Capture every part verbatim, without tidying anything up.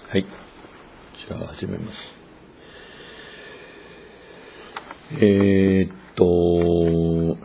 はい。じゃあ始めます。えー、っと、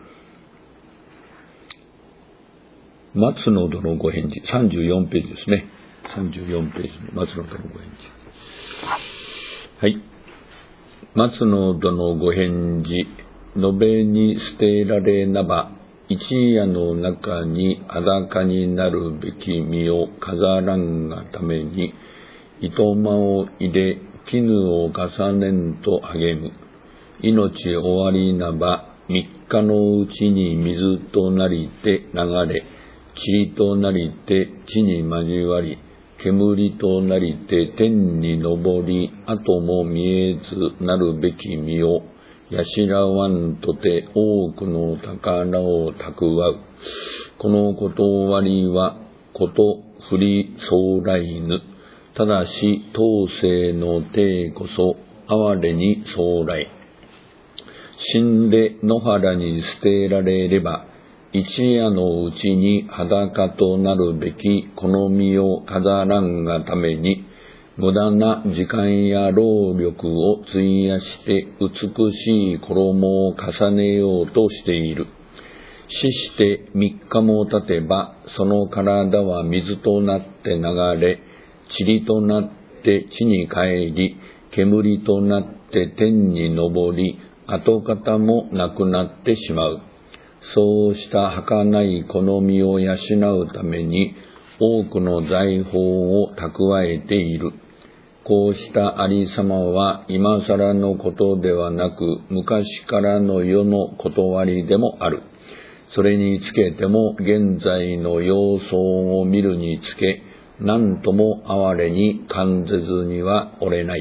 松野戸のご返事、さんじゅうよんページですね。さんじゅうよんページの松野戸のご返事。はい。松野戸のご返事、延べに捨てられなば、一夜の中に裸になるべき身を飾らんがために、糸間を入れ、絹を重ねんと励む。命終わりなば、三日のうちに水となりて流れ、塵となりて地に交わり、煙となりて天に昇り、後も見えずなるべき身を、やしらわんとて多くの宝を蓄う。この断りは、こと振り将来ぬ。ただし、当世の体こそ、哀れに将来。死んで野原に捨てられれば、一夜のうちに裸となるべきこの身を飾らんがために、無駄な時間や労力を費やして美しい衣を重ねようとしている。死して三日も経てば、その体は水となって流れ、塵となって地に帰り、煙となって天に昇り、跡形もなくなってしまう。そうした儚い好みを養うために、多くの財宝を蓄えている。こうしたありさまは、今更のことではなく、昔からの世の断りでもある。それにつけても、現在の様相を見るにつけ、何とも哀れに感ぜずにはおれない。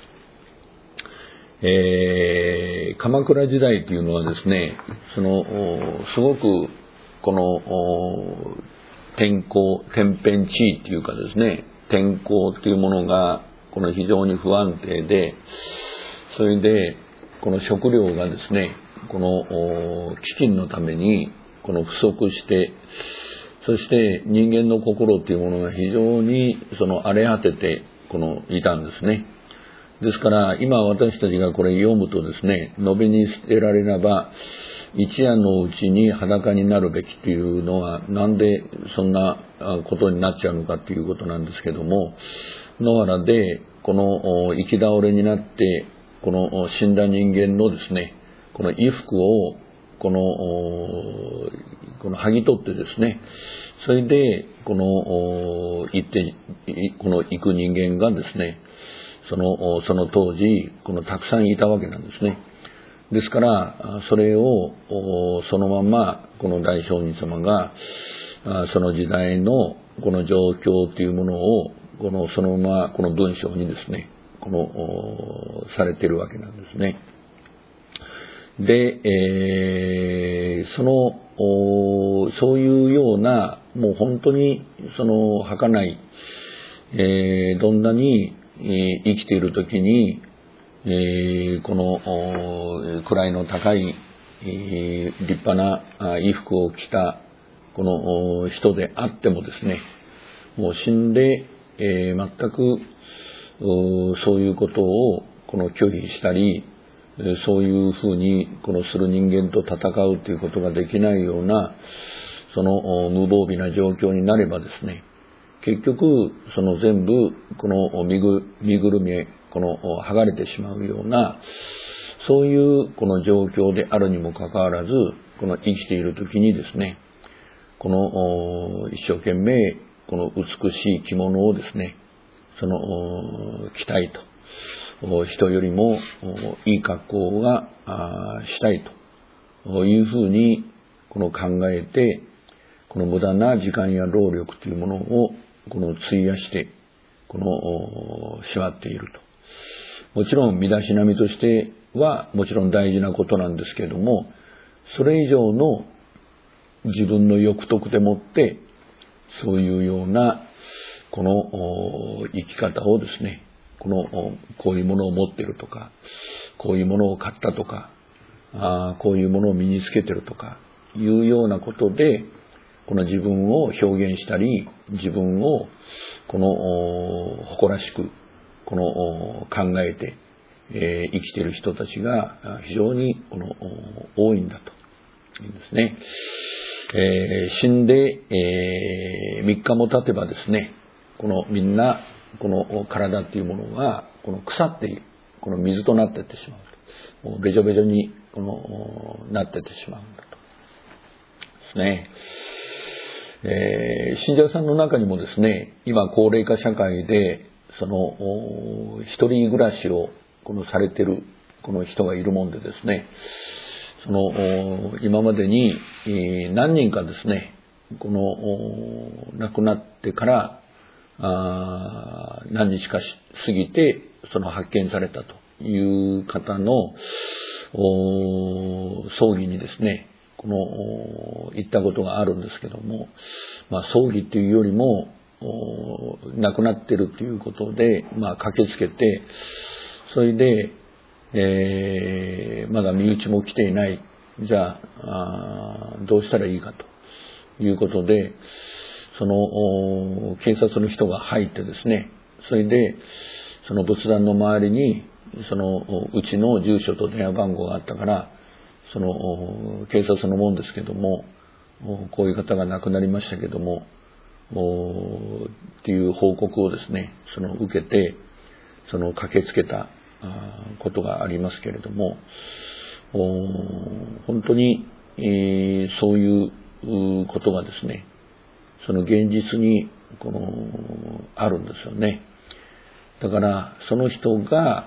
えー、鎌倉時代というのはですね、その、すごく、この、天候、天変地異というかですね、天候というものが、この非常に不安定で、それで、この食料がですね、この、飢饉のために、この不足して、そして人間の心というものが非常に、その荒れ果てて、この、いたんですね。ですから、今私たちがこれ読むとですね、延べに捨てられなば、一夜のうちに裸になるべきというのは、なんでそんなことになっちゃうのかということなんですけども、野原で、この行き倒れになって、この死んだ人間のですね、この衣服を、この、この剥ぎ取ってですね、それで、この、行って、この行く人間がですね、その、その当時、このたくさんいたわけなんですね。ですから、それを、そのまま、この大聖人様が、その時代の、この状況というものを、この、そのまま、この文章にですね、この、されているわけなんですね。で、えー、その、そういうような、もう本当に、その、儚い、えー、どんなに、生きているときに、えー、この位の高い、えー、立派な衣服を着たこの人であってもですね、もう死んで、えー、全くそういうことをこの拒否したり、そういうふうにこのする人間と戦うということができないようなその無防備な状況になればですね、結局、その全部、この身ぐ、身ぐるみ、この剥がれてしまうような、そういうこの状況であるにもかかわらず、この生きている時にですね、この一生懸命、この美しい着物をですね、その着たいと、人よりもいい格好がしたいというふうにこの考えて、この無駄な時間や労力というものをこの費やして、この、しまっていると。もちろん、身だしなみとしては、もちろん大事なことなんですけれども、それ以上の自分の欲得でもって、そういうような、この生き方をですね、この、こういうものを持っているとか、こういうものを買ったとか、あこういうものを身につけているとか、いうようなことで、 この自分を表現したり、自分をこの誇らしくこの考えて、えー、生きている人たちが非常にこの多いんだというんですね。えー、死んで、えー、みっかも経てばですね、このみんなこの体っていうものはこの腐っている、この水となっていってしまうと、もうべちょべちょにこのなっていってしまうんだとですね。えー、信者さんの中にもですね、今高齢化社会でその一人暮らしをこのされているこの人がいるもんでですね、その今までに何人かですね、この亡くなってからあ何日か過ぎてその発見されたという方の葬儀にですね、この行ったことがあるんですけども、まあ、葬儀っていうよりも亡くなってるということで、まあ、駆けつけて、それで、えー、まだ身内も来ていない、じゃあ、あどうしたらいいかということで、その警察の人が入ってですね、それでその仏壇の周りにそのうちの住所と電話番号があったから、その警察のもんですけども、こういう方が亡くなりましたけどもっていう報告をですね、その受けて、その駆けつけたことがありますけれども、本当に、えー、そういうことがですね、その現実にこのあるんですよね。だからその人が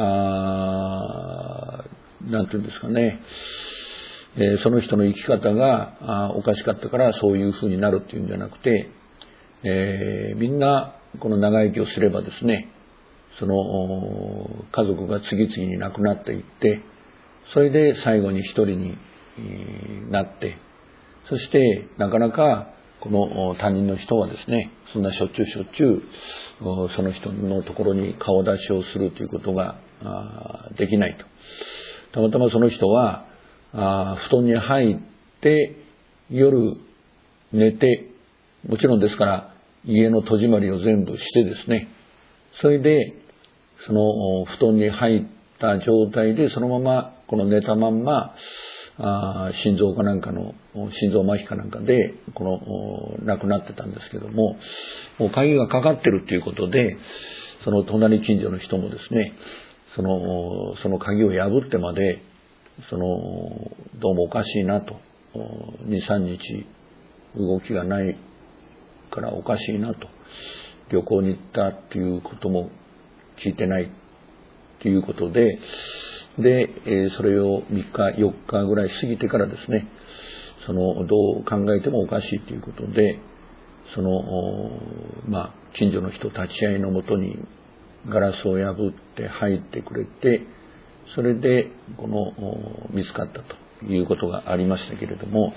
あなんていうんですかね、えー、その人の生き方があおかしかったからそういうふうになるっていうんじゃなくて、えー、みんなこの長生きをすればですね、その家族が次々に亡くなっていって、それで最後に一人になって、そしてなかなかこの他人の人はですね、そんなしょっちゅうしょっちゅうその人のところに顔出しをするということができないと。たまたまその人は布団に入って夜寝て、もちろんですから家の戸締まりを全部してですね、それでその布団に入った状態でそのままこの寝たまんまあ心臓かなんかの心臓麻痺かなんかでこの亡くなってたんですけども、もう鍵がかかってるということで、その隣近所の人もですね、そのその鍵を破ってまでそのどうもおかしいなと、にさんにち動きがないからおかしいなと、旅行に行ったっていうことも聞いてないということで、で、それをみっかよっかぐらい過ぎてからですね、そのどう考えてもおかしいということで、そのまあ近所の人立ち会いのもとにガラスを破って入ってくれて、それでこの見つかったということがありましたけれども、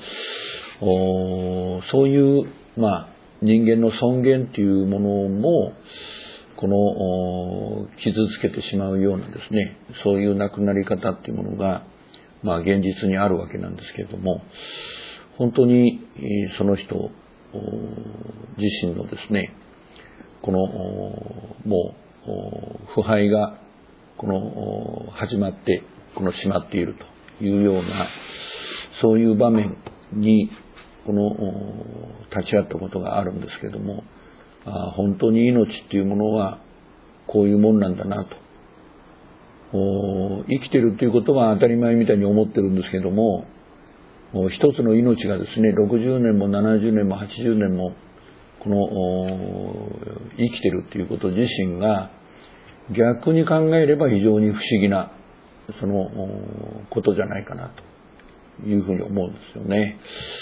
そういうまあ人間の尊厳というものもこの傷つけてしまうようなですね、そういう亡くなり方っていうものがまあ現実にあるわけなんですけれども、本当にその人自身のですね、このもう腐敗がこの始まってこのしまっているというような、そういう場面にこの立ち会ったことがあるんですけれども、あ本当に命っていうものはこういうもんなんだなと、生きてるっていうことは当たり前みたいに思ってるんですけども、一つの命がですね、ろくじゅうねんもななじゅうねんもはちじゅうねんもこの生きてるっていうこと自身が逆に考えれば非常に不思議なそのことじゃないかなというふうに思うんですよね。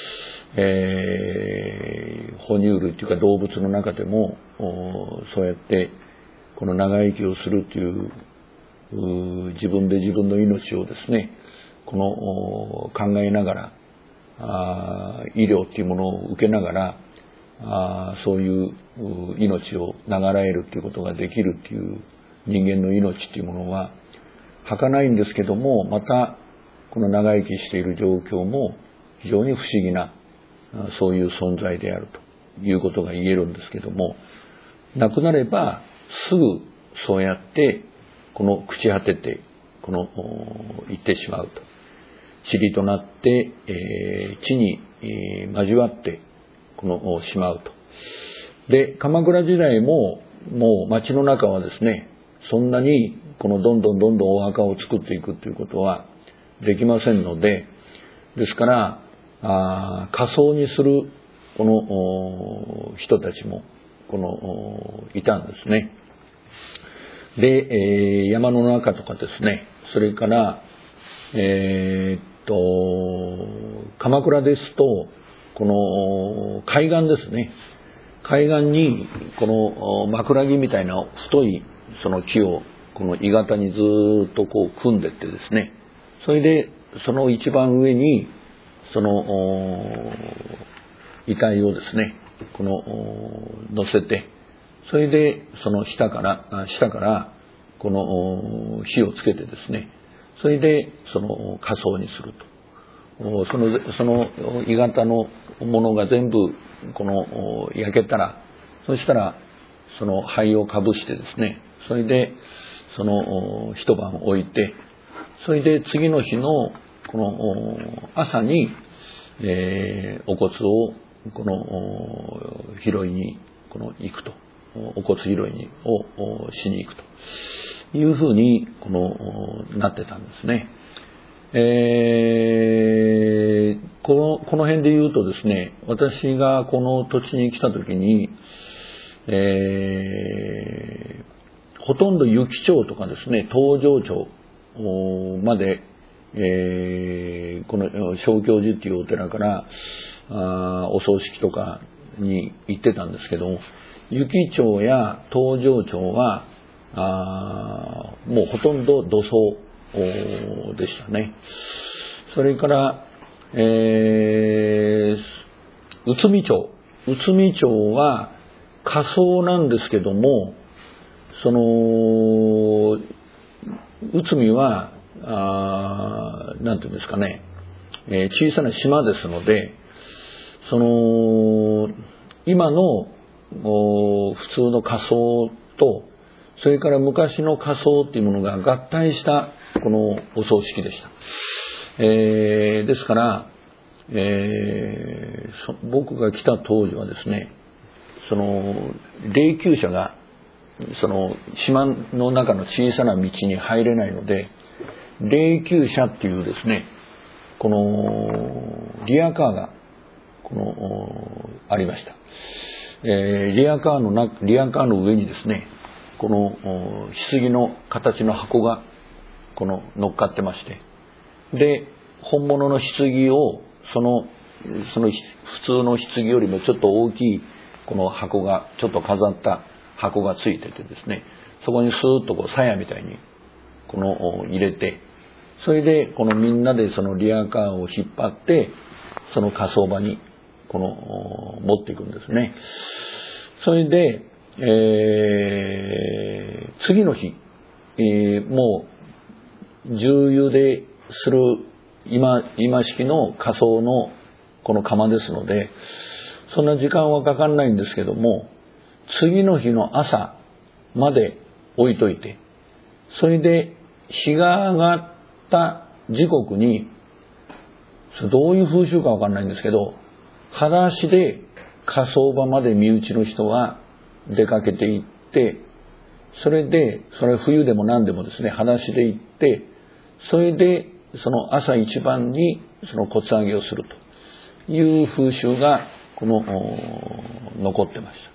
えー、哺乳類というか動物の中でもそうやってこの長生きをするという自分で自分の命をですね、この考えながらあ医療というものを受けながらあそういう命を長らえるということができるという人間の命というものは儚いんですけども、またこの長生きしている状況も非常に不思議なそういう存在であるということが言えるんですけども、亡くなればすぐそうやってこの朽ち果ててこの行ってしまうと、塵となって、えー、地に、えー、交わってこのしまうと。で、鎌倉時代ももう町の中はですね、そんなにこのどんどんどんどんお墓を作っていくということはできませんので、ですからあ仮装にするこの人たちもこのいたんですね。で、えー、山の中とかですね、それからえー、っと鎌倉ですとこの海岸ですね、海岸にこの枕木みたいな太いその木をこの鋳型にずっとこう組んでってですね、それでその一番上にその遺体をですねこの乗せて、それでその下から下からこの火をつけてですね、それでその火葬にすると。そのその鋳型のものが全部この焼けたら、そしたらその灰をかぶしてですね、それでその一晩置いて、それで次の日のこの朝に、えー、お骨をこの拾いにこの行くと、お骨拾いにをしに行くというふうにこのなってたんですね。えー、このこの辺で言うとですね、私がこの土地に来た時に、えー、ほとんど湯来町とかですね、東条町まで、えー、この正教寺っていうお寺からあお葬式とかに行ってたんですけど、湯来町や東条町はあもうほとんど土葬でしたね。それから、えー、内海町。内海町は火葬なんですけども、その、内海は、あなんていうんですかね、えー、小さな島ですので、その、今の普通の火葬と、それから昔の火葬っていうものが合体したこのお葬式でした。えー、ですから、えー、僕が来た当時はですね、その霊柩車がその島の中の小さな道に入れないので、霊柩車っていうですね、このリアカーがこのありました。えー、リアカーのなリアカーの上にですね、この棺の形の箱がこの乗っかってまして、で本物の棺をそのその普通の棺よりもちょっと大きいこの箱がちょっと飾った箱がついててですね、そこにスーッとこう鞘みたいにこの入れて、それでこのみんなでそのリアカーを引っ張ってその火葬場にこの持っていくんですね。それで、えー、次の日、えー、もう重油でする今今式の火葬のこの窯ですので、そんな時間はかかんないんですけども、次の日の朝まで置いといて、それで日が上がった時刻に、どういう風習かわかんないんですけど、裸足で火葬場まで身内の人は出かけていって、それでそれ冬でも何でもですね、裸足で行って、それでその朝一番にその骨上げをするという風習がこの残ってました。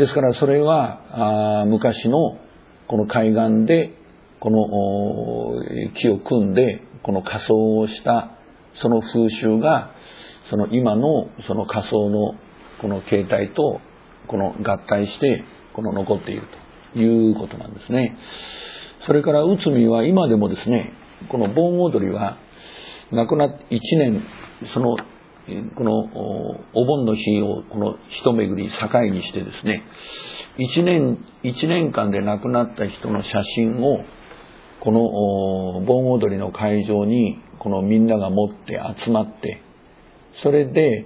ですからそれはあ昔のこの海岸でこの木を組んでこの火葬をしたその風習がその今のその火葬のこの形態とこの合体してこの残っているということなんですね。それから内海は今でもですね、この盆踊りは亡くなっていちねん、そのこのお盆の日をこの一巡り境にしてですね、一年一年間で亡くなった人の写真をこの盆踊りの会場にこのみんなが持って集まって、それで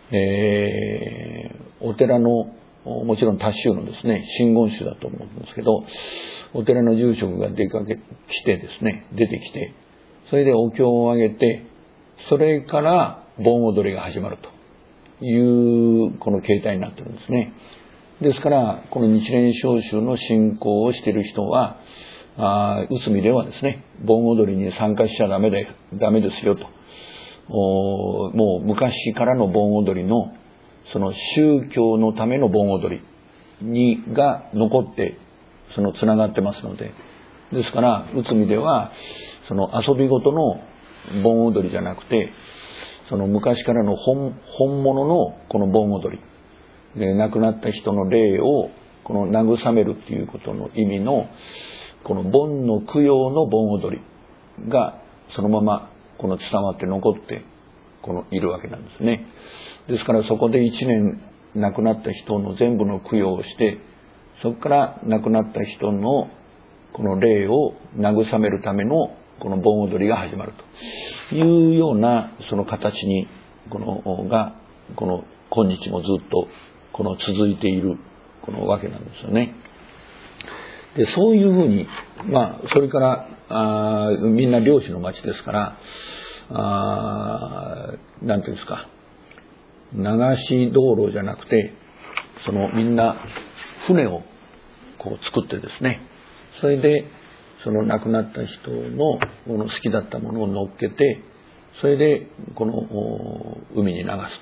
えー、お寺の、もちろん多宗のですね、真言宗だと思うんですけど、お寺の住職が出かけ、来てですね、出てきて、それでお経をあげて、それから盆踊りが始まるというこの形態になってるんですね。ですからこの日蓮聖宗の信仰をしている人は、あ内海ではですね、盆踊りに参加しちゃダメでダメですよと、おもう昔からの盆踊りのその宗教のための盆踊りにが残ってそのつながってますので、ですから内海ではその遊びごとの盆踊りじゃなくて、その昔からの 本, 本物のこの盆踊りで、亡くなった人の霊をこの慰めるっていうことの意味のこの盆の供養の盆踊りがそのままこの伝わって残ってこのいるわけなんですね。ですからそこで一年亡くなった人の全部の供養をして、そこから亡くなった人のこの霊を慰めるためのこの盆踊りが始まるというようなその形にこのがこの今日もずっとこの続いているこのわけなんですよね。でそういうふうに、まあそれからあみんな漁師の町ですから、あなんていうんですか、流し道路じゃなくて、そのみんな船をこう作ってですね、それでその亡くなった人のこの好きだったものを乗っけて、それでこの海に流すと、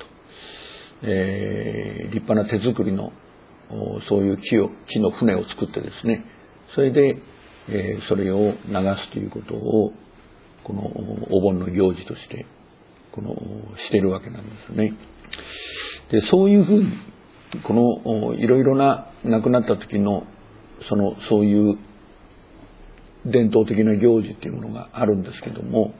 えー、立派な手作りのそういう木を木の船を作ってですね、それで、えー、それを流すということをこのお盆の行事としてこのしているわけなんですね。でそういうふうにこのいろいろな亡くなった時のそのそういう伝統的な行事っていうものがあるんですけども、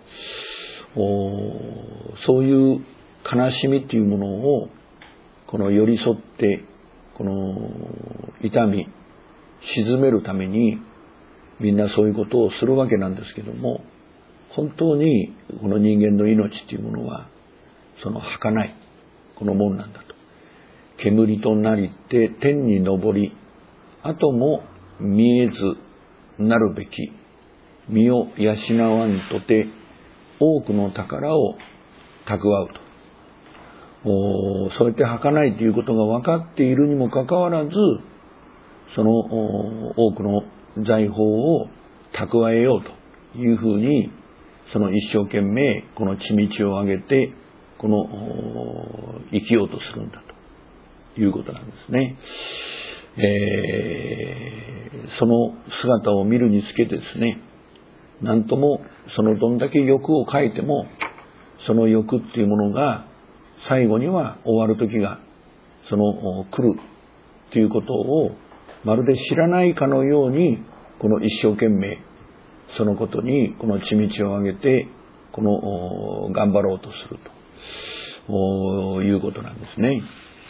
そういう悲しみっていうものをこの寄り添ってこの痛み鎮めるためにみんなそういうことをするわけなんですけども、本当にこの人間の命っていうものはその儚いこのもんなんだと。煙となりて天に昇り、後も見えずなるべき身を養わんとて多くの宝を蓄うと。おそうやって儚いということが分かっているにもかかわらず、その多くの財宝を蓄えようというふうに、その一生懸命この地道を上げてこの生きようとするんだということなんですね。えー、その姿を見るにつけてですね、なんともそのどんだけ欲を書いても、その欲っていうものが最後には終わる時がその来るということをまるで知らないかのように、この一生懸命そのことにこの地道を上げてこの頑張ろうとするということなんですね。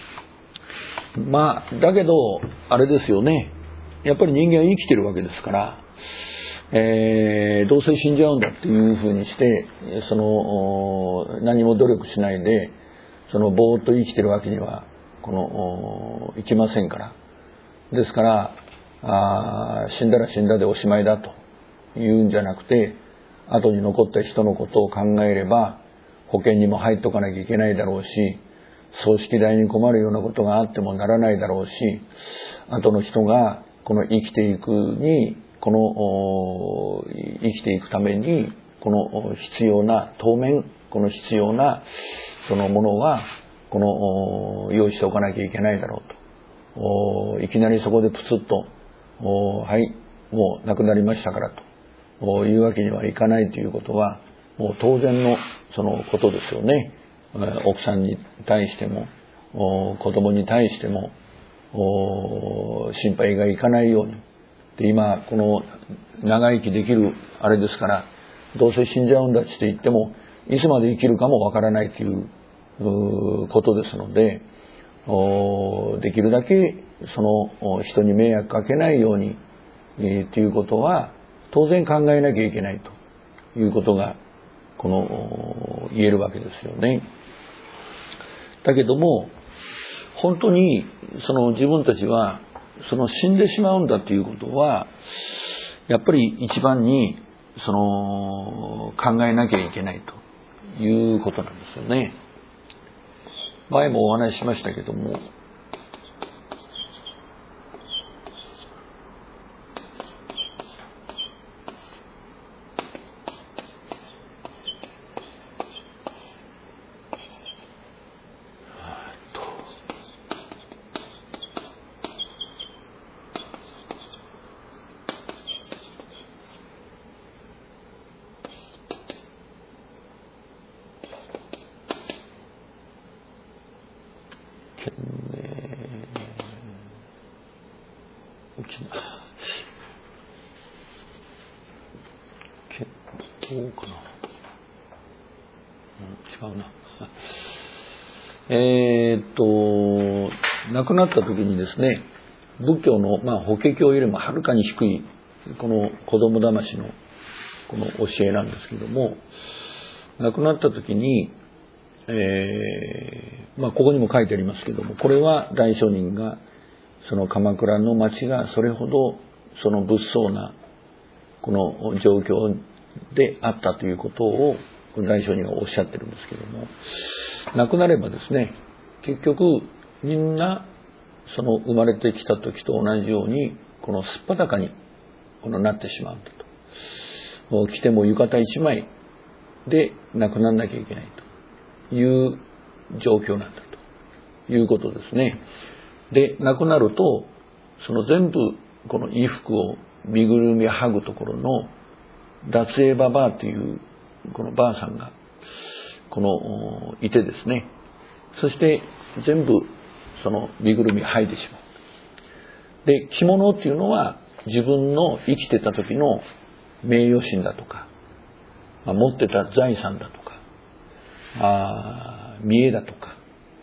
まあだけどあれですよね、やっぱり人間は生きてるわけですから、えー、どうせ死んじゃうんだっていうふうにしてその何も努力しないでそのぼーっと生きてるわけにはこのいきませんから。ですからあ死んだら死んだでおしまいだというんじゃなくて、後に残った人のことを考えれば保険にも入っとかなきゃいけないだろうし、葬式代に困るようなことがあってもならないだろうし、後の人がこの生きていくにこの生きていくためにこの必要な当面この必要なそのものはこの用意しておかなきゃいけないだろうと、いきなりそこでプツッとはいもう亡くなりましたからというわけにはいかないということはもう当然のそのことですよね。奥さんに対しても子供に対しても心配がいかないように。で今この長生きできるあれですから、どうせ死んじゃうんだって言ってもいつまで生きるかもわからないということですので、できるだけその人に迷惑かけないようにということは当然考えなきゃいけないということがこの言えるわけですよね。 だけども、本当にその自分たちはその死んでしまうんだということは、やっぱり一番にその考えなきゃいけないということなんですよね。前もお話ししましたけども、そうかな、うん、違うなえーっと亡くなった時にですね、仏教の、まあ、法華経よりもはるかに低いこの子供騙しのこの教えなんですけども、亡くなった時に、えーまあ、ここにも書いてありますけども、これは大聖人がその鎌倉の町がそれほどその物騒なこの状況であったということを大聖人がおっしゃってるんですけども、亡くなればですね、結局みんなその生まれてきた時と同じようにこのすっぱだかにこのなってしまうんだと。もう着ても浴衣一枚で亡くならなきゃいけないという状況なんだということですね。で、亡くなるとその全部この衣服を身ぐるみ剥ぐところの脱衣ババアというこのばあさんがこのいてですね、そして全部その身ぐるみ剥いでしまう。で、着物っていうのは自分の生きてた時の名誉心だとか、まあ、持ってた財産だとか、あ見栄だとか、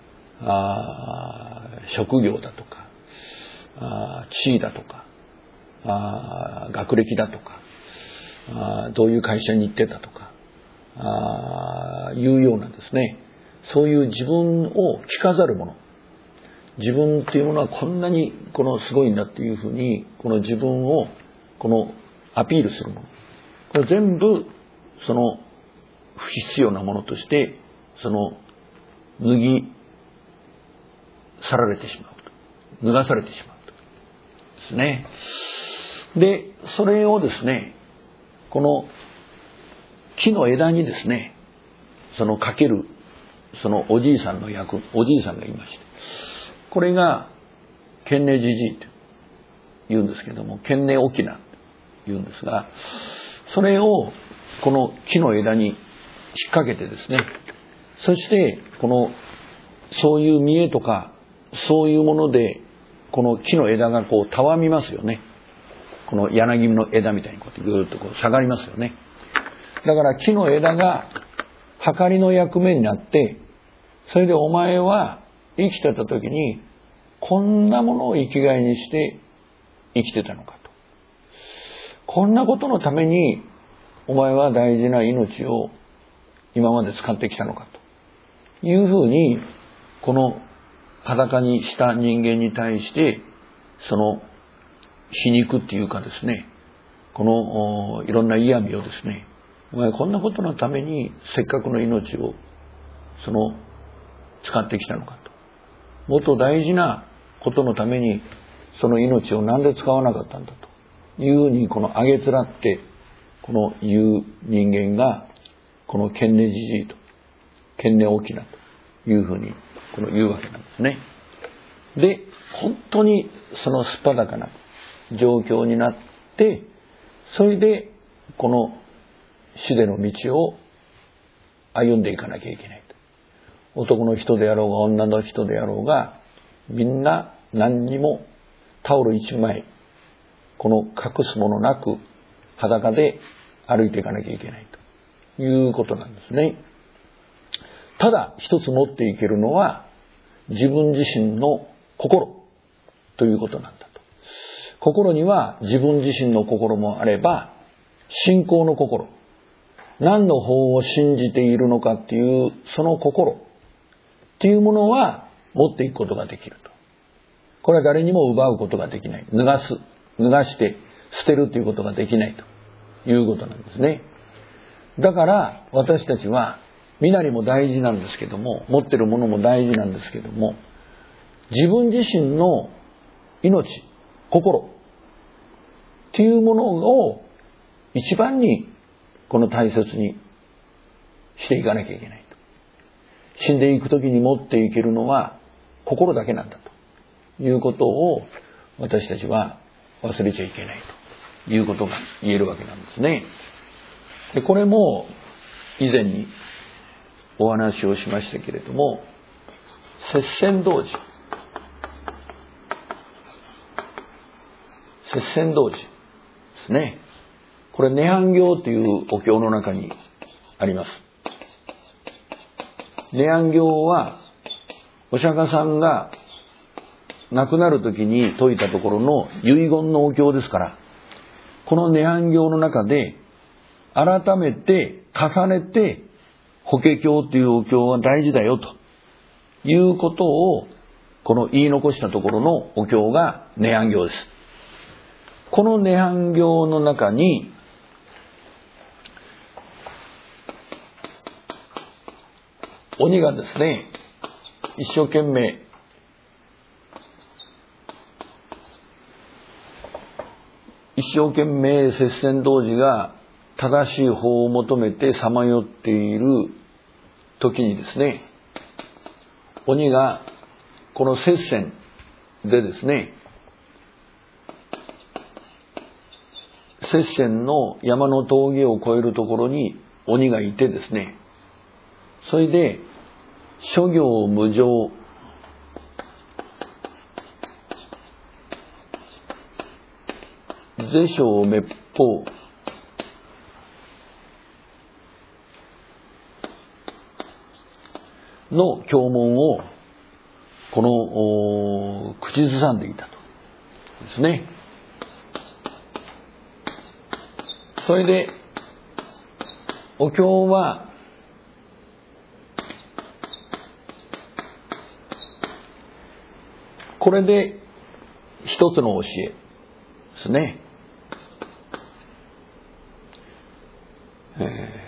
あ職業だとか、あ地位だとか、あ学歴だとか、あどういう会社に行ってたとか、あいうようなですね、そういう自分を着飾るもの、自分っていうものはこんなにこのすごいんだっていうふうにこの自分をこのアピールするもの、これ全部その不必要なものとしてその脱ぎ去られてしまうと、脱がされてしまうとですね。で、それをですね、この木の枝にですね、そのかけるそのおじいさんの役、おじいさんがいまして、これが賢寧じじいと言うんですけども、賢寧翁と言うんですが、それをこの木の枝に引っ掛けてですね、そしてこのそういう見栄とかそういうものでこの木の枝がこうたわみますよね。この柳の枝みたいにこうやってぐーっとこう下がりますよね。だから木の枝がはかりの役目になって、それでお前は生きてた時にこんなものを生きがいにして生きてたのかと。こんなことのためにお前は大事な命を今まで使ってきたのかというふうに、この裸にした人間に対してその皮肉っていうかですね、このいろんな嫌味をですね、お前こんなことのためにせっかくの命をその使ってきたのかと。もっと大事なことのためにその命をなんで使わなかったんだというふうに、このあげつらってこの言う人間がこの賢寧じじいと賢寧翁というふうにこの言うわけなんですね。で、本当にそのすっぱだかな状況になって、それでこの死での道を歩んでいかなきゃいけないと。男の人であろうが女の人であろうが、みんな何にもタオル一枚この隠すものなく裸で歩いていかなきゃいけないということなんですね。ただ一つ持っていけるのは自分自身の心ということなんだと。心には自分自身の心もあれば、信仰の心、何の方を信じているのかっていうその心っっていうものは持っていくことができると。これは誰にも奪うことができない。脱がす、脱がして捨てるということができないということなんですね。だから私たちは身なりも大事なんですけども、持ってるものも大事なんですけども、自分自身の命、心っていうものを一番にこの大切にしていかなきゃいけないと。死んでいくときに持っていけるのは心だけなんだということを私たちは忘れちゃいけないということが言えるわけなんですね。で、これも以前にお話をしましたけれども、摂仙童子摂仙童子ですね。これ涅槃経というお経の中にあります。涅槃経はお釈迦さんが亡くなる時に説いたところの遺言のお経ですから、この涅槃経の中で改めて重ねて法華経というお経は大事だよということをこの言い残したところのお経が涅槃経です。この涅槃経の中に鬼がですね、一生懸命一生懸命摂仙童子が正しい法を求めてさまよっている時にですね、鬼がこの摂仙でですね、摂仙の山の峠を越えるところに鬼がいてですね、それで諸行無常是正滅法の経文をこの口ずさんでいたとですね。それでお経はこれで一つの教えですね。えー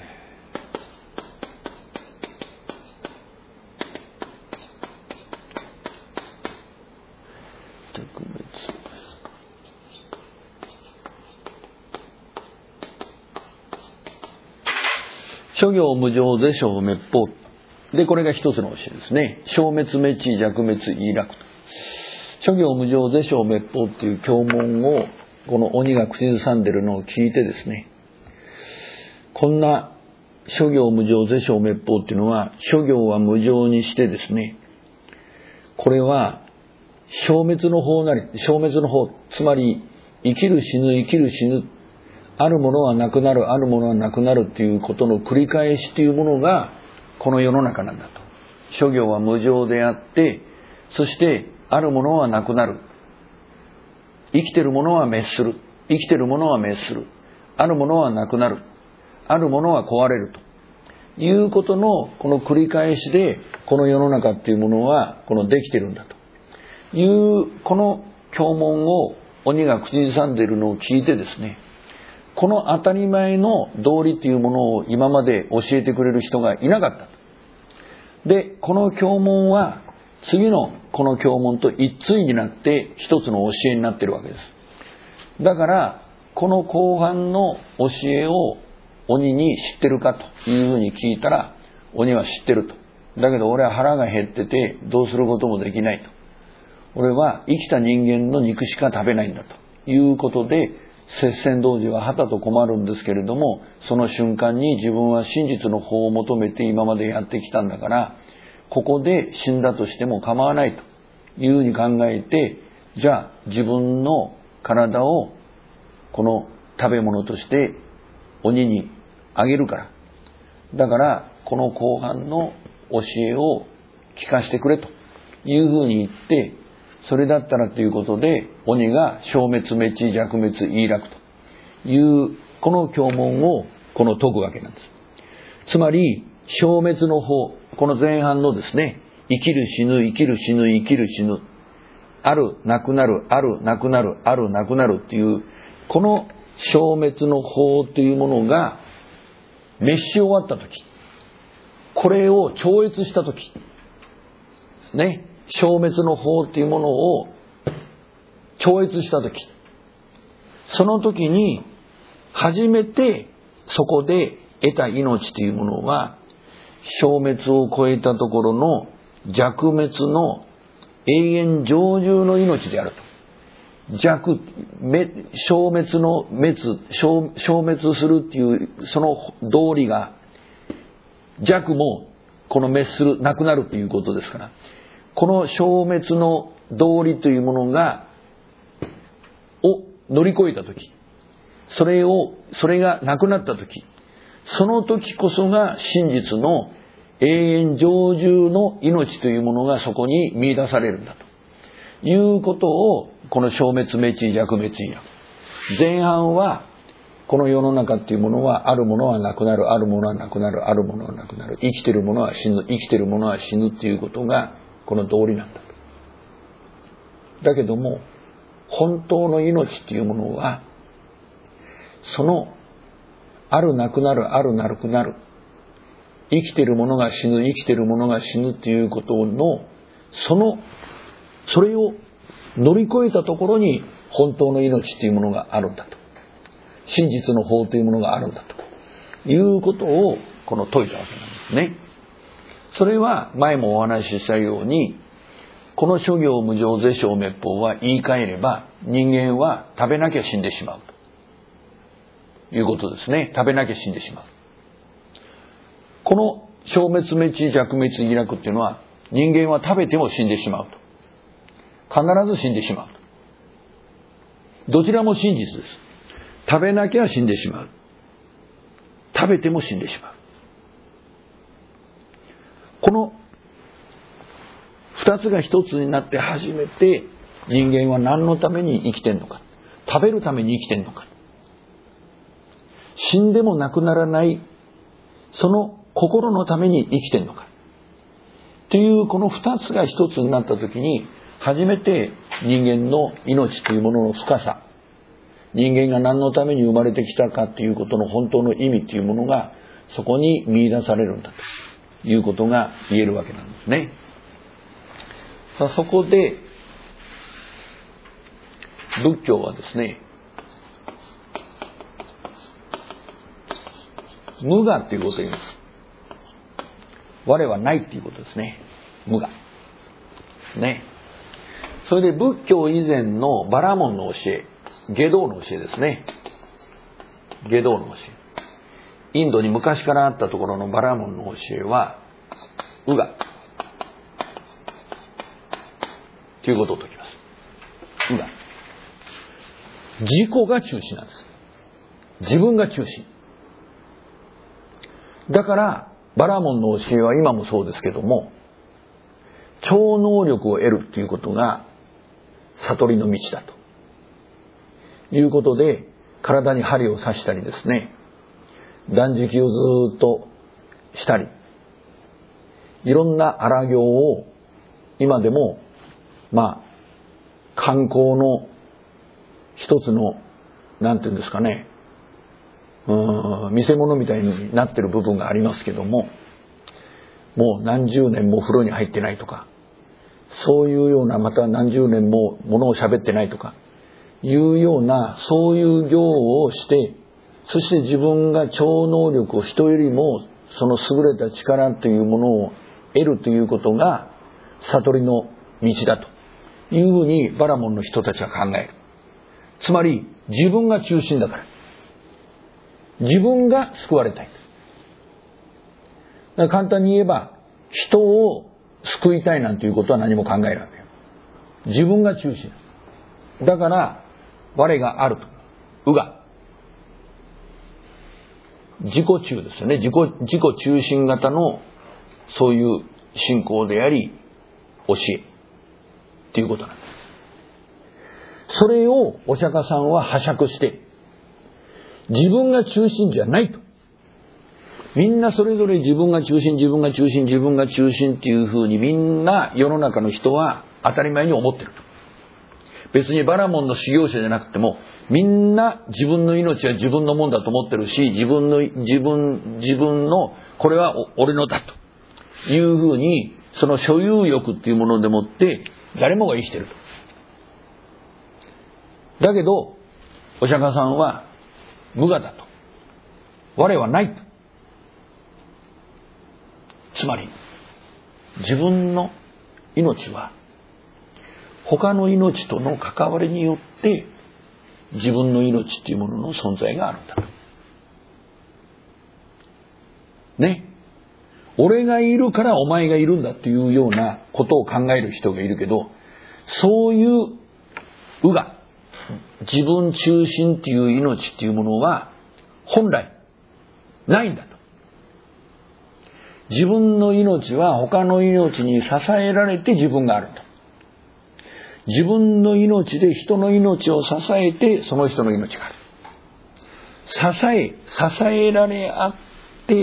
諸行無常是正滅法で、これが一つの教えですね。消滅滅地弱滅意楽と。諸行無常是正滅法っていう経文をこの鬼が口ずさんでるのを聞いてですね、こんな諸行無常是正滅法っていうのは、諸行は無常にしてですね、これは消滅の法なり、消滅の法、つまり生きる死ぬ生きる死ぬ、あるものはなくなる、あるものはなくなるっていうことの繰り返しというものがこの世の中なんだと。諸行は無常であって、そしてあるものはなくなる。生きてるものは滅する。生きてるものは滅する。あるものはなくなる。あるものは壊れるということのこの繰り返しで、この世の中っていうものはこのできてるんだというこの経文を鬼が口ずさんでいるのを聞いてですね、この当たり前の道理というものを今まで教えてくれる人がいなかった。で、この経文は次のこの経文と一対になって一つの教えになっているわけです。だからこの後半の教えを鬼に知ってるかというふうに聞いたら、鬼は知ってると。だけど俺は腹が減っててどうすることもできないと。俺は生きた人間の肉しか食べないんだということで、摂仙童子ははたと困るんですけれども、その瞬間に自分は真実の法を求めて今までやってきたんだから、ここで死んだとしても構わないというふうに考えて、じゃあ自分の体をこの食べ物として鬼にあげるから、だからこの後半の教えを聞かせてくれというふうに言って、それだったらということで鬼が消滅滅地弱滅意楽というこの経文をこの説くわけなんです。つまり消滅の法、この前半のですね、 生きる死ぬ、生きる死ぬ、生きる死ぬ。ある、なくなる、ある、なくなる、ある、なくなるっていう、この消滅の法というものが滅し終わったとき、これを超越したとき、ね、消滅の法というものを超越したとき、そのときに初めてそこで得た命というものは消滅を超えたところの弱滅の永遠常住の命であると。弱、消滅の滅、消、消滅するっていうその道理が弱もこの滅する、なくなるということですから、この消滅の道理というものがを乗り越えたとき、それを、それがなくなったとき、その時こそが真実の永遠常住の命というものがそこに見出されるんだということを、この消滅滅意弱滅意な前半は、この世の中っていうものはあるものはなくなる、あるものはなくなる、あるものはなくなる、生きてるものは死ぬ、生きてるものは死ぬっていうことがこの道理なんだと。だけども本当の命っていうものは、そのあるなくなる、あるなくなる、生きてるものが死ぬ、生きてるものが死ぬっていうことの、そのそれを乗り越えたところに本当の命っていうものがあるんだと、真実の法というものがあるんだということをこの説いたわけなんですね。それは前もお話ししたように、この諸行無常是正滅法は言い換えれば、人間は食べなきゃ死んでしまうということですね。食べなきゃ死んでしまう。この消滅滅意弱滅意楽っていうのは、人間は食べても死んでしまうと。必ず死んでしまうと。どちらも真実です。食べなきゃ死んでしまう。食べても死んでしまう。この二つが一つになって初めて、人間は何のために生きてんのか。食べるために生きてんのか。死んでもなくならない、その心のために生きてんのか。というこの二つが一つになったときに、初めて人間の命というものの深さ、人間が何のために生まれてきたかということの本当の意味というものがそこに見出されるんだということが言えるわけなんですね。さあ、そこで仏教はですね、無我っていうことを言います。我はないっていうことですね。無我ね。それで仏教以前のバラモンの教え、外道の教えですね。外道の教え。インドに昔からあったところのバラモンの教えは、無我ということを説きます。無我。自己が中心なんです。自分が中心。だから、バラモンの教えは今もそうですけども、超能力を得るということが悟りの道だということで、体に針を刺したりですね、断食をずっとしたり、いろんな荒行を今でもまあ観光の一つのなんていうんですかね、うーん見せ物みたいになってる部分がありますけども、もう何十年も風呂に入ってないとか、そういうような、また何十年もものを喋ってないとかいうような、そういう行をして、そして自分が超能力を人よりもその優れた力というものを得るということが悟りの道だというふうにバラモンの人たちは考える。つまり自分が中心だから、自分が救われたい。だから簡単に言えば、人を救いたいなんていうことは何も考えないわけよ。自分が中心だから、我があると、うが自己中ですよね。自己自己中心型のそういう信仰であり教えっていうことなんです。それをお釈迦さんは拝借して、自分が中心じゃないと、 みんなそれぞれ自分が中心、自分が中心、自分が中心っていうふうにみんな世の中の人は当たり前に思ってる。別にバラモンの修行者じゃなくても、みんな自分の命は自分のもんだと思ってるし、自分の、自分、自分の、これは俺のだというふうに、その所有欲っていうものでもって誰もが生きてると。だけど、お釈迦さんは無我だと。我はないと。つまり、自分の命は他の命との関わりによって自分の命っていうものの存在があるんだと。ね。俺がいるからお前がいるんだっていうようなことを考える人がいるけど、そういううが、自分中心っていう命っていうものは本来ないんだと。自分の命は他の命に支えられて自分があると。自分の命で人の命を支えてその人の命がある。支え、支えられ合って、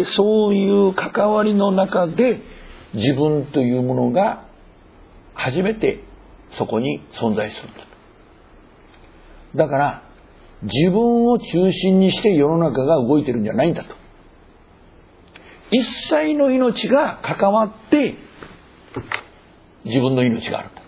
そういう関わりの中で自分というものが初めてそこに存在するんだと。だから自分を中心にして世の中が動いてるんじゃないんだと。一切の命が関わって自分の命があるんだと。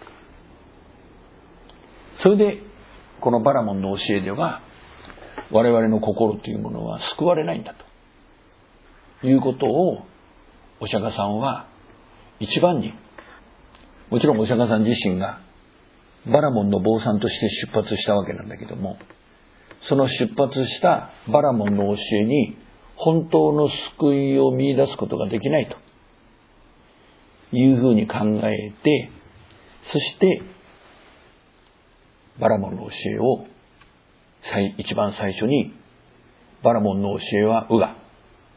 それでこのバラモンの教えでは、我々の心というものは救われないんだということをお釈迦さんは一番に、もちろんお釈迦さん自身がバラモンの坊さんとして出発したわけなんだけども、その出発したバラモンの教えに本当の救いを見出すことができないというふうに考えて、そしてバラモンの教えを一番最初に、バラモンの教えは無我、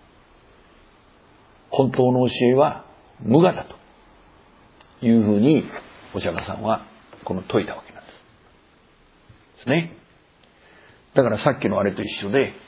本当の教えは無我だというふうにお釈迦さんはこの説いたわけなんですですね。だからさっきのあれと一緒で、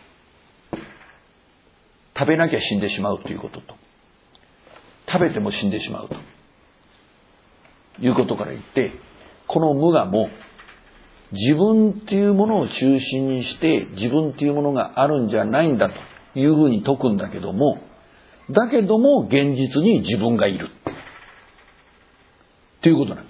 食べなきゃ死んでしまうということと、食べても死んでしまうということから言って、この無我も自分っていうものを中心にして自分っていうものがあるんじゃないんだというふうに説くんだけども、だけども現実に自分がいるということなんです。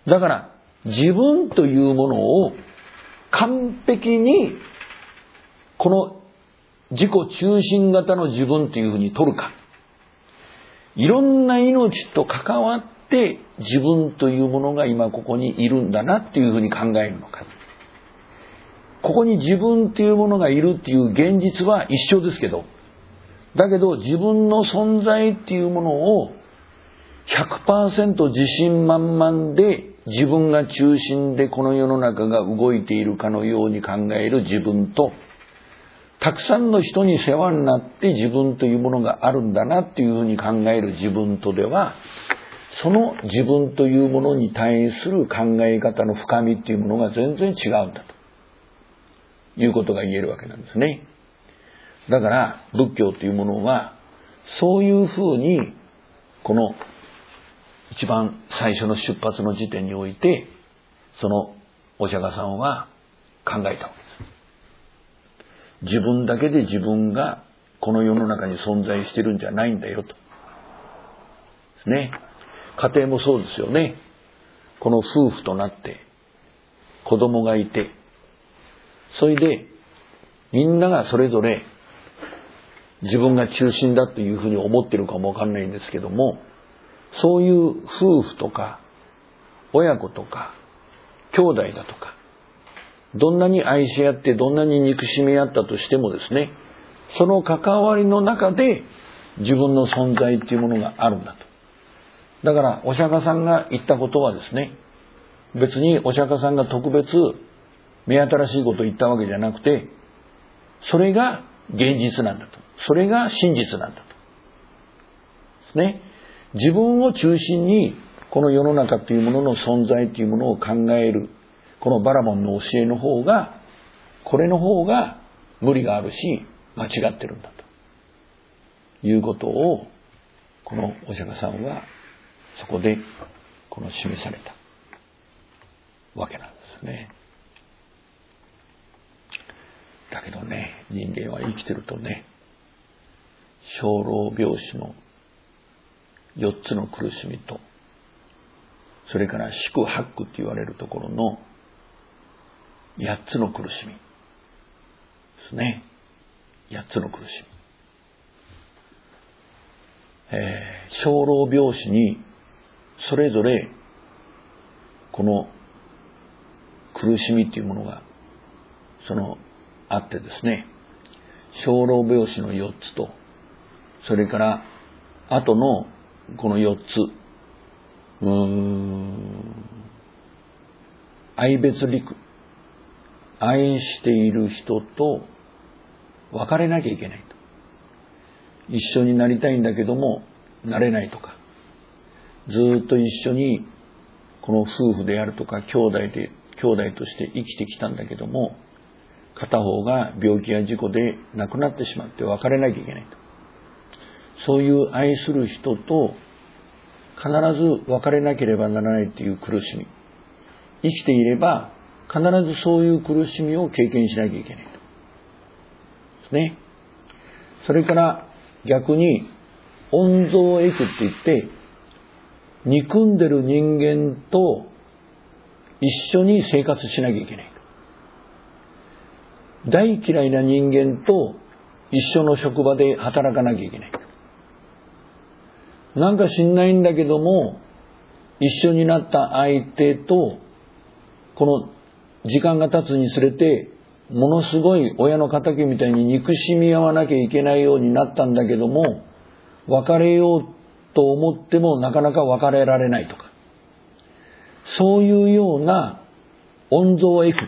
だから自分というものを完璧にこの自己中心型の自分というふうに取るか、いろんな命と関わって自分というものが今ここにいるんだなっていうふうに考えるのか、ここに自分というものがいるっていう現実は一緒ですけど、だけど自分の存在っていうものを ひゃくパーセント 自信満々で自分が中心でこの世の中が動いているかのように考える自分と、たくさんの人に世話になって自分というものがあるんだなっていうふうに考える自分とでは、その自分というものに対する考え方の深みっていうものが全然違うんだということが言えるわけなんですね。だから仏教というものはそういうふうにこの一番最初の出発の時点において、そのお釈迦さんは考えたわけです。自分だけで自分がこの世の中に存在してるんじゃないんだよと。ですね。家庭もそうですよね。この夫婦となって子供がいて、それでみんながそれぞれ自分が中心だというふうに思ってるかもわかんないんですけども、そういう夫婦とか親子とか兄弟だとか、どんなに愛し合ってどんなに憎しみ合ったとしてもですね、その関わりの中で自分の存在っていうものがあるんだと。だからお釈迦さんが言ったことはですね、別にお釈迦さんが特別目新しいことを言ったわけじゃなくて、それが現実なんだと。それが真実なんだと。ですね。自分を中心にこの世の中というものの存在というものを考える、このバラモンの教えの方が、これの方が無理があるし間違ってるんだいうことを、このお釈迦さんはそこでこの示されたわけなんですね。だけどね、人間は生きてるとね、生老病死のよっつの苦しみと、それから四苦八苦って言われるところのやっつの苦しみですね。やっつの苦しみ。えー、生老病死にそれぞれこの苦しみっていうものがそのあってですね、生老病死のよっつと、それから後のこのよっつ、うーん愛別離苦、愛している人と別れなきゃいけないと。一緒になりたいんだけどもなれないとか、ずっと一緒にこの夫婦であるとか兄弟で兄弟として生きてきたんだけども、片方が病気や事故で亡くなってしまって別れなきゃいけないと。そういう愛する人と必ず別れなければならないという苦しみ、生きていれば必ずそういう苦しみを経験しなきゃいけないとですね。それから逆に温蔵益って言って、憎んでる人間と一緒に生活しなきゃいけない。大嫌いな人間と一緒の職場で働かなきゃいけない。なんか知んないんだけども、一緒になった相手とこの時間が経つにつれて、ものすごい親の敵みたいに憎しみ合わなきゃいけないようになったんだけども、別れようと思ってもなかなか別れられないとか、そういうような温蔵益、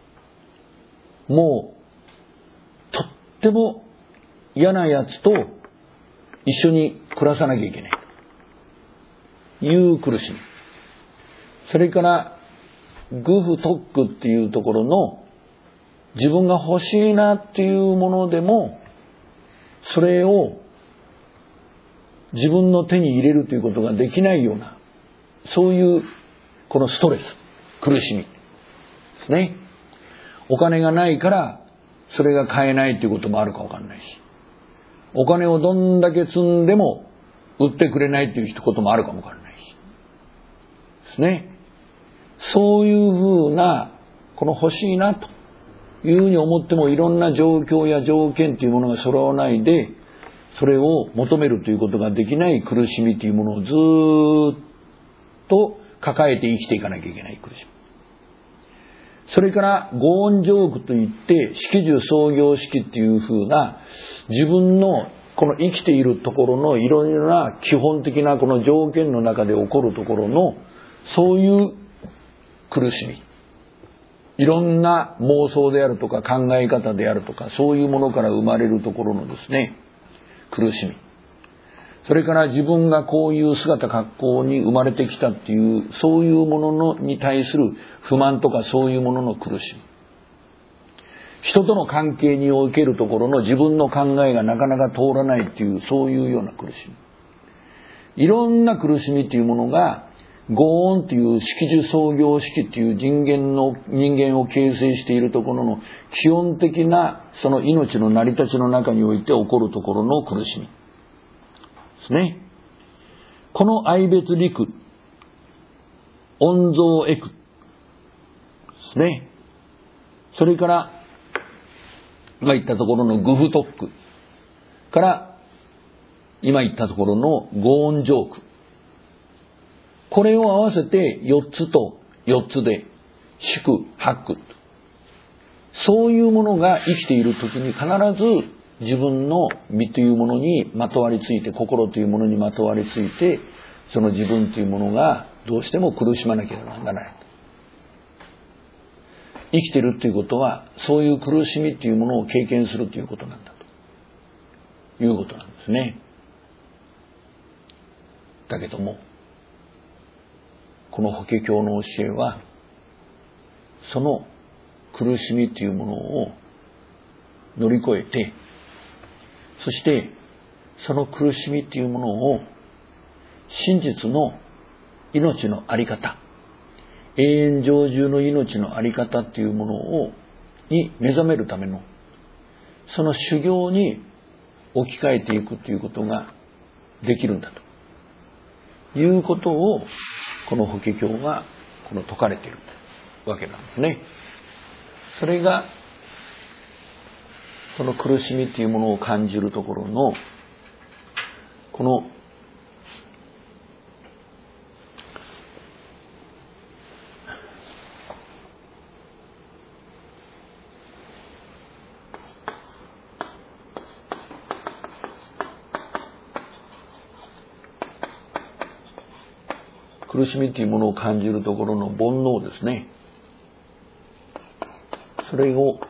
もうとっても嫌なやつと一緒に暮らさなきゃいけないという苦しみ。それから愚不特苦っていうところの、自分が欲しいなっていうものでもそれを自分の手に入れるということができないような、そういうこのストレス、苦しみですね。お金がないからそれが買えないということもあるかわかんないし、お金をどんだけ積んでも売ってくれないということもあるかもわかんないしですね。そういうふうなこの欲しいなというふうに思っても、いろんな状況や条件というものが揃わないで、それを求めるということができない苦しみというものをずーっと抱えて生きていかなきゃいけない苦しみ。それから五音成苦といって、式住創業式っていうふうな、自分のこの生きているところのいろいろな基本的なこの条件の中で起こるところの、そういう苦しみ、いろんな妄想であるとか考え方であるとか、そういうものから生まれるところのですね、苦しみ。それから自分がこういう姿格好に生まれてきたっていう、そういうもののに対する不満とか、そういうものの苦しみ。人との関係におけるところの自分の考えがなかなか通らないっていう、そういうような苦しみ。いろんな苦しみっていうものが、五音っていう式樹創業式っていう人間の人間を形成しているところの基本的なその命の成り立ちの中において起こるところの苦しみですね。この愛別離苦、温蔵益ですね。それから今言ったところの愚不特苦から今言ったところの五音成苦、これを合わせてよっつとよっつで四苦八苦、そういうものが生きているときに必ず自分の身というものにまとわりついて、心というものにまとわりついて、その自分というものがどうしても苦しまなければならない。生きているということはそういう苦しみというものを経験するということなんだということなんですね。だけどもこの法華経の教えは、その苦しみというものを乗り越えて、そしてその苦しみっていうものを真実の命のあり方、永遠常住の命のあり方っていうものをに目覚めるためのその修行に置き換えていくということができるんだということをこの法華経がこの説かれているわけなんですね。それがその苦しみというものを感じるところのこの苦しみというものを感じるところの煩悩ですね。それを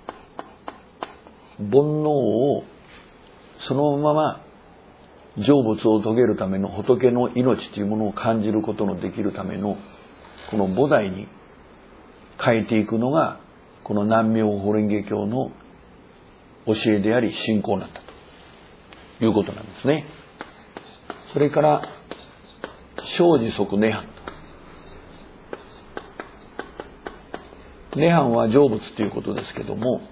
煩悩をそのまま成仏を遂げるための仏の命というものを感じることのできるためのこの菩提に変えていくのがこの南妙法蓮華経の教えであり信仰なんだということなんですね。それから生死即涅槃。涅槃は成仏ということですけども、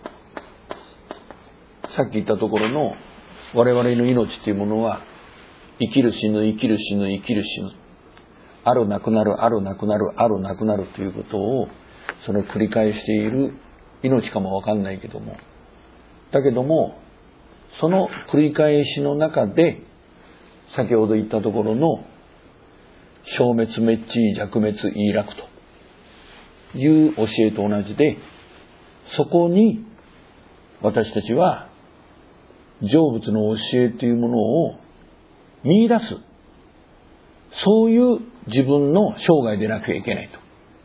さっき言ったところの我々の命というものは生きる死ぬ生きる死ぬ生きる死ぬ、あるなくなるあるなくなるあるなくなるということをその繰り返している命かもわかんないけども、だけどもその繰り返しの中で先ほど言ったところの消滅滅地弱滅意楽という教えと同じで、そこに私たちは成仏の教えというものを見出す、そういう自分の生涯でなきゃいけない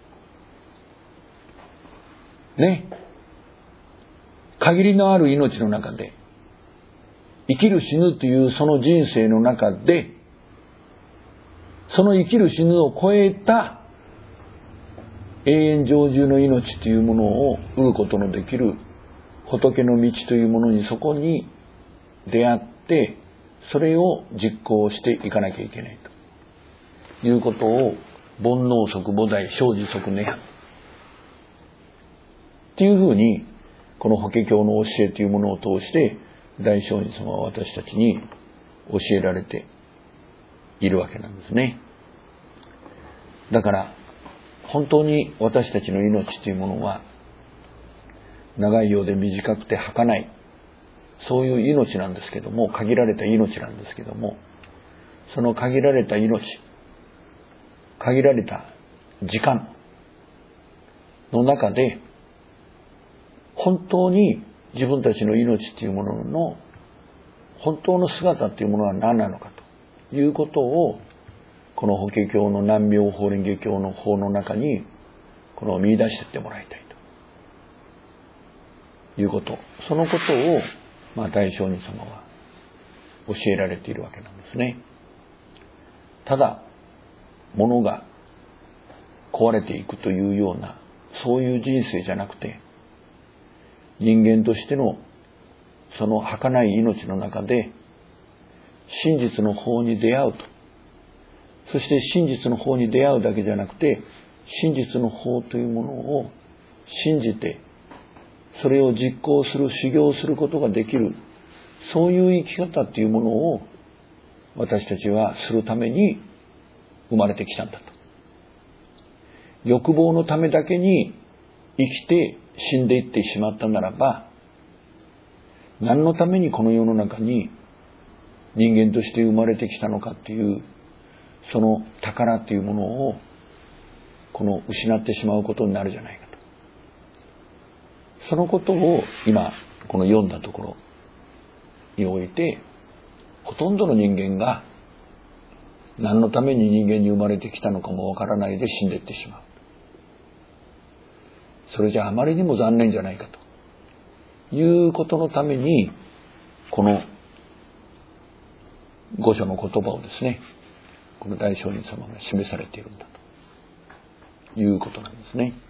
とね。限りのある命の中で生きる死ぬというその人生の中で、その生きる死ぬを超えた永遠常住の命というものを得ることのできる仏の道というものにそこに出会って、それを実行していかなきゃいけないということを煩悩即菩提、生死即涅槃っていうふうにこの法華経の教えというものを通して大聖人様は私たちに教えられているわけなんですね。だから本当に私たちの命というものは長いようで短くて儚い、そういう命なんですけども、限られた命なんですけども、その限られた命、限られた時間の中で本当に自分たちの命というものの本当の姿というものは何なのかということをこの法華経の南妙法蓮華経の法の中にこの見出していってもらいたいということ、そのことをまあ大聖人様は教えられているわけなんですね。ただ物が壊れていくというようなそういう人生じゃなくて、人間としてのその儚い命の中で真実の法に出会うと、そして真実の法に出会うだけじゃなくて、真実の法というものを信じてそれを実行する、修行することができる、そういう生き方というものを私たちはするために生まれてきたんだと。欲望のためだけに生きて死んでいってしまったならば、何のためにこの世の中に人間として生まれてきたのかっていうその宝っていうものをこの失ってしまうことになるじゃないかと。そのことを今この読んだところにおいて、ほとんどの人間が何のために人間に生まれてきたのかもわからないで死んでいってしまう。それじゃあまりにも残念じゃないかということのためにこの御所の言葉をですね、この大聖人様が示されているんだということなんですね。